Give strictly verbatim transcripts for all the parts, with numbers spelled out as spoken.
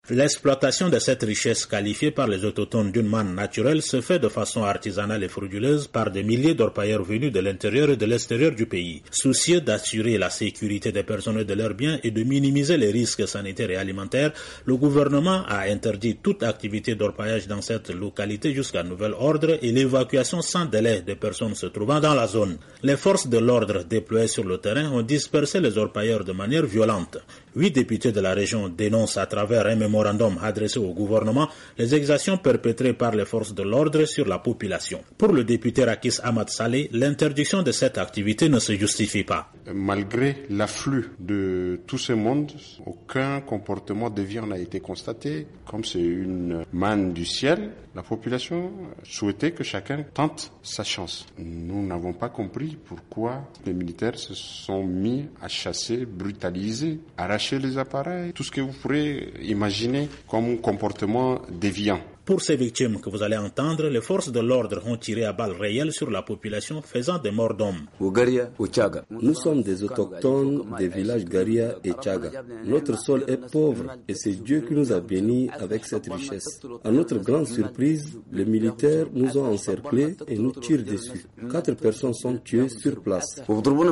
L'exploitation de cette richesse qualifiée par les autochtones d'une manne naturelle se fait de façon artisanale et frauduleuse par des milliers d'orpailleurs venus de l'intérieur et de l'extérieur du pays. Soucieux d'assurer la sécurité des personnes et de leurs biens et de minimiser les risques sanitaires et alimentaires, le gouvernement a interdit toute activité d'orpaillage dans cette localité jusqu'à nouvel ordre et l'évacuation sans délai des personnes se trouvant dans la zone. Les forces de l'ordre déployées sur le terrain ont dispersé les orpailleurs de manière violente. Huit députés de la région dénoncent à travers un mémorandum adressé au gouvernement les exactions perpétrées par les forces de l'ordre sur la population. Pour le député Rakis Ahmad Saleh, l'interdiction de cette activité ne se justifie pas. Malgré l'afflux de tout ce monde, aucun comportement déviant n'a été constaté. Comme c'est une manne du ciel, la population souhaitait que chacun tente sa chance. Nous n'avons pas compris pourquoi les militaires se sont mis à chasser, brutaliser, arracher les appareils, tout ce que vous pourrez imaginer comme comportement déviant. Pour ces victimes que vous allez entendre, les forces de l'ordre ont tiré à balles réelles sur la population, faisant des morts d'hommes. Nous sommes des autochtones des villages Garia et Tchaga. Notre sol est pauvre et c'est Dieu qui nous a bénis avec cette richesse. À notre grande surprise, les militaires nous ont encerclés et nous tirent dessus. Quatre personnes sont tuées sur place.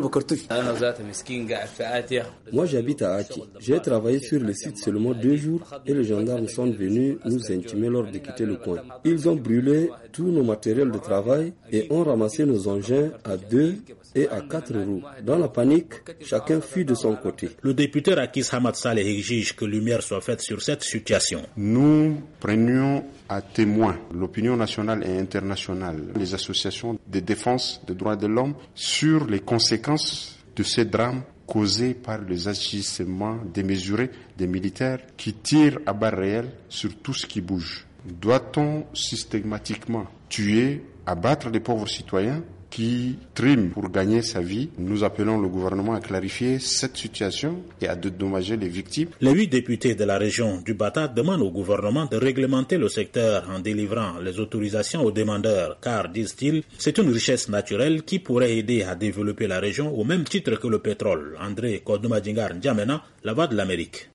Moi j'habite à Aki. J'ai travaillé sur le site seulement deux jours et les gendarmes sont venus nous intimer lors de quitter le coin. Ils ont brûlé tous nos matériels de travail et ont ramassé nos engins à deux et à quatre roues. Dans la panique, chacun fuit de son côté. Le député Rakis Ahmad Saleh exige que lumière soit faite sur cette situation. Nous prenions à témoin l'opinion nationale et internationale, les associations de défense des droits de l'homme sur les conséquences de ces drames causés par les agissements démesurés des militaires qui tirent à balles réelles sur tout ce qui bouge. Doit-on systématiquement tuer, abattre les pauvres citoyens qui triment pour gagner sa vie? Nous appelons le gouvernement à clarifier cette situation et à dédommager les victimes. Les huit députés de la région du Bata demandent au gouvernement de réglementer le secteur en délivrant les autorisations aux demandeurs, car, disent-ils, c'est une richesse naturelle qui pourrait aider à développer la région au même titre que le pétrole. André Kodoumadingar N'Djamena, la Voix de l'Amérique.